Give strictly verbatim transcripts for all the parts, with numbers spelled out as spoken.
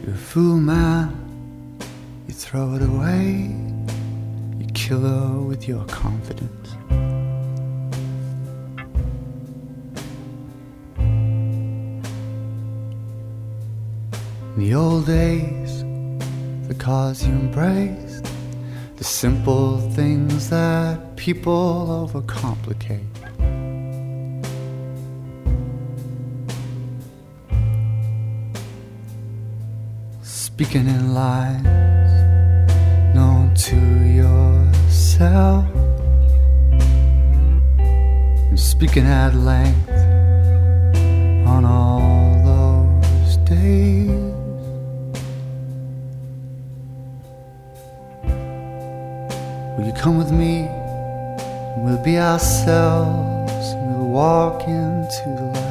You're a fool, man. You throw it away. You kill her with your confidence. In the old days, the cause you embraced, the simple things that people overcomplicate. Speaking in lines known to yourself, and speaking at length on all those days. Will you come with me, and we'll be ourselves, and we'll walk into the light.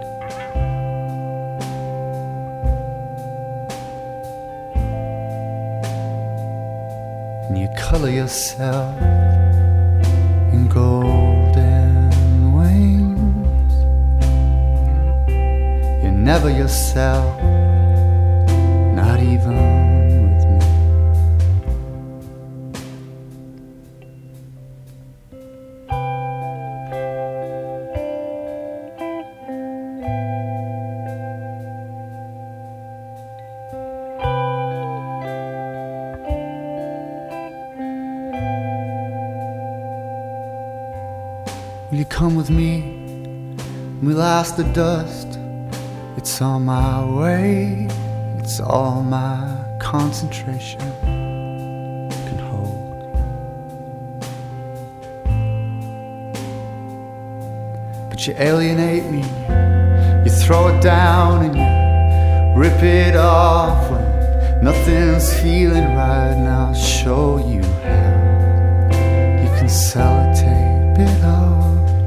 And you color yourself in golden wings. You're never yourself, not even with me. Will you come with me? We'll ask the dust. It's all my way. It's all my concentration can hold. But you alienate me. You throw it down and you rip it off when nothing's feeling right. And I'll show you how you can sellotape it off.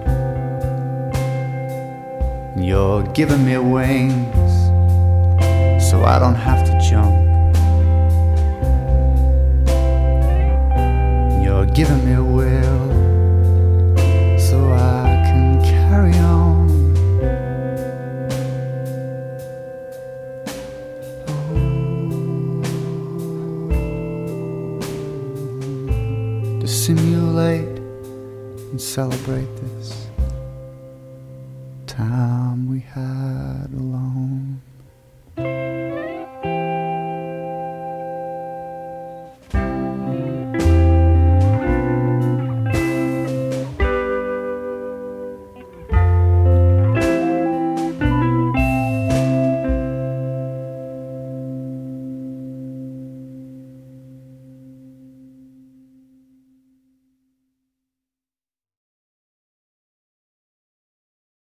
You're giving me wings so I don't have to jump. You're giving me a will so I can carry on. Oh, to simulate and celebrate this time we had alone.